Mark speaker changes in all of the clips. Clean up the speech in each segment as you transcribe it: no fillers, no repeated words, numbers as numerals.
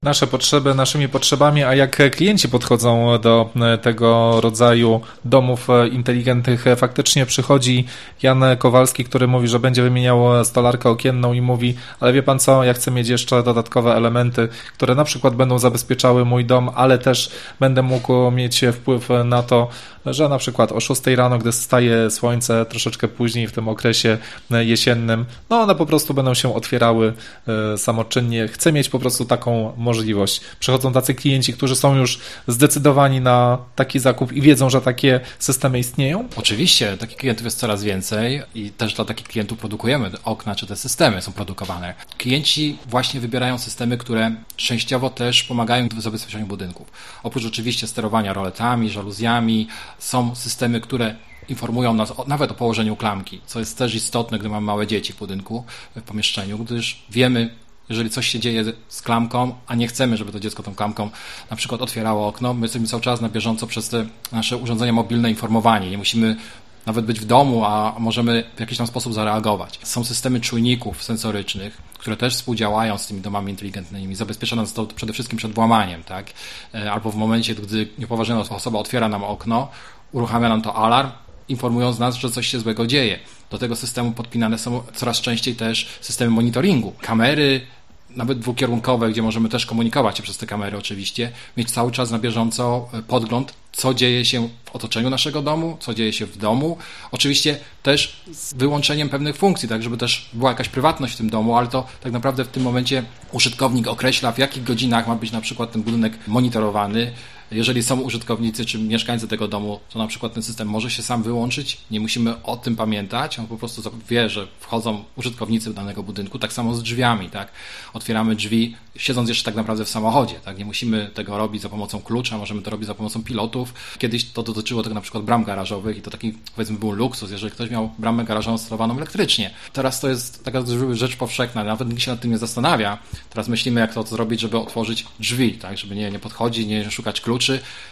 Speaker 1: nasze potrzeby naszymi potrzebami, a jak klienci podchodzą do tego rodzaju domów inteligentnych. Faktycznie przychodzi Jan Kowalski, który mówi, że będzie wymieniał stolarkę okienną i mówi, ale wie pan co, ja chcę mieć jeszcze dodatkowe elementy, które na przykład będą zabezpieczały mój dom, ale też będę mógł mieć wpływ na to, że na przykład o 6 rano, gdy wstaje słońce, troszeczkę później w tym okresie jesiennym, no one po prostu będą się otwierały samoczynnie. Chcę mieć po prostu taką możliwość. Przychodzą tacy klienci, którzy są już zdecydowani na taki zakup i wiedzą, że takie systemy istnieją?
Speaker 2: Oczywiście, takich klientów jest coraz więcej i też dla takich klientów produkujemy okna, czy te systemy są produkowane. Klienci właśnie wybierają systemy, które częściowo też pomagają w zabezpieczeniu budynków. Oprócz oczywiście sterowania roletami, żaluzjami, są systemy, które informują nas nawet o położeniu klamki, co jest też istotne, gdy mamy małe dzieci w budynku, w pomieszczeniu, gdyż wiemy, jeżeli coś się dzieje z klamką, a nie chcemy, żeby to dziecko tą klamką na przykład otwierało okno, my jesteśmy cały czas na bieżąco przez te nasze urządzenia mobilne informowani. Nie musimy nawet być w domu, a możemy w jakiś tam sposób zareagować. Są systemy czujników sensorycznych, które też współdziałają z tymi domami inteligentnymi. Zabezpiecza nas to przede wszystkim przed włamaniem, tak? Albo w momencie, gdy niepoważna osoba otwiera nam okno, uruchamia nam to alarm, informując nas, że coś się złego dzieje. Do tego systemu podpinane są coraz częściej też systemy monitoringu. Kamery, nawet dwukierunkowe, gdzie możemy też komunikować się przez te kamery oczywiście, mieć cały czas na bieżąco podgląd, co dzieje się w otoczeniu naszego domu, co dzieje się w domu. Oczywiście też z wyłączeniem pewnych funkcji, tak żeby też była jakaś prywatność w tym domu, ale to tak naprawdę w tym momencie użytkownik określa, w jakich godzinach ma być na przykład ten budynek monitorowany. Jeżeli są użytkownicy czy mieszkańcy tego domu, to na przykład ten system może się sam wyłączyć, nie musimy o tym pamiętać, on po prostu wie, że wchodzą użytkownicy danego budynku, tak samo z drzwiami, tak? Otwieramy drzwi, siedząc jeszcze tak naprawdę w samochodzie, tak? Nie musimy tego robić za pomocą klucza, możemy to robić za pomocą pilotów. Kiedyś to dotyczyło tego na przykład bram garażowych i to taki, powiedzmy, był luksus, jeżeli ktoś miał bramę garażową sterowaną elektrycznie. Teraz to jest taka rzecz powszechna, nawet nikt się nad tym nie zastanawia. Teraz myślimy, jak to zrobić, żeby otworzyć drzwi, tak? Żeby nie podchodzić, nie szukać kluczy.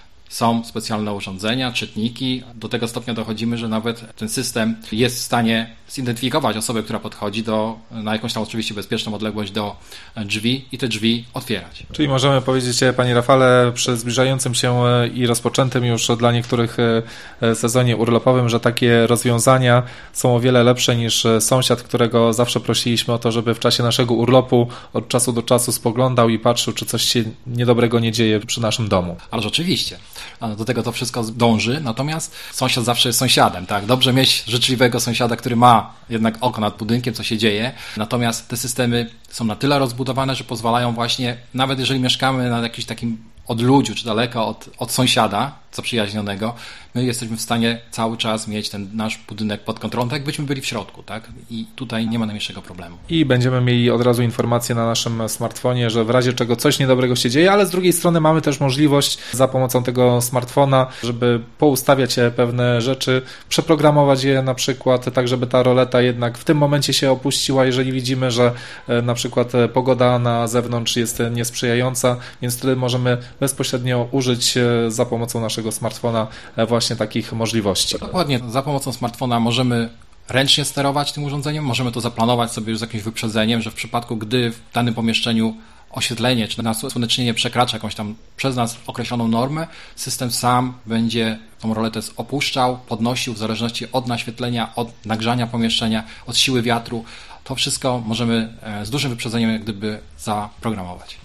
Speaker 2: Są specjalne urządzenia, czytniki. Do tego stopnia dochodzimy, że nawet ten system jest w stanie zidentyfikować osobę, która podchodzi na jakąś tam oczywiście bezpieczną odległość do drzwi i te drzwi otwierać.
Speaker 1: Czyli możemy powiedzieć, panie Rafale, przy zbliżającym się i rozpoczętym już dla niektórych sezonie urlopowym, że takie rozwiązania są o wiele lepsze niż sąsiad, którego zawsze prosiliśmy o to, żeby w czasie naszego urlopu od czasu do czasu spoglądał i patrzył, czy coś się niedobrego nie dzieje przy naszym domu.
Speaker 2: Ależ oczywiście. Do tego to wszystko dąży, natomiast sąsiad zawsze jest sąsiadem, tak? Dobrze mieć życzliwego sąsiada, który ma jednak oko nad budynkiem, co się dzieje, natomiast te systemy są na tyle rozbudowane, że pozwalają właśnie, nawet jeżeli mieszkamy na jakimś takim odludziu, czy daleko od sąsiada zaprzyjaźnionego, my jesteśmy w stanie cały czas mieć ten nasz budynek pod kontrolą, tak jakbyśmy byli w środku, tak? I tutaj nie ma najmniejszego problemu.
Speaker 1: I będziemy mieli od razu informację na naszym smartfonie, że w razie czego coś niedobrego się dzieje, ale z drugiej strony mamy też możliwość za pomocą tego smartfona, żeby poustawiać pewne rzeczy, przeprogramować je na przykład tak, żeby ta roleta jednak w tym momencie się opuściła, jeżeli widzimy, że na przykład pogoda na zewnątrz jest niesprzyjająca, więc wtedy możemy bezpośrednio użyć za pomocą naszego smartfona właśnie takich możliwości.
Speaker 2: Dokładnie, za pomocą smartfona możemy ręcznie sterować tym urządzeniem, możemy to zaplanować sobie już z jakimś wyprzedzeniem, że w przypadku, gdy w danym pomieszczeniu oświetlenie czy nasłonecznienie przekracza jakąś tam przez nas określoną normę, system sam będzie tą roletę opuszczał, podnosił w zależności od naświetlenia, od nagrzania pomieszczenia, od siły wiatru. To wszystko możemy z dużym wyprzedzeniem jak gdyby zaprogramować.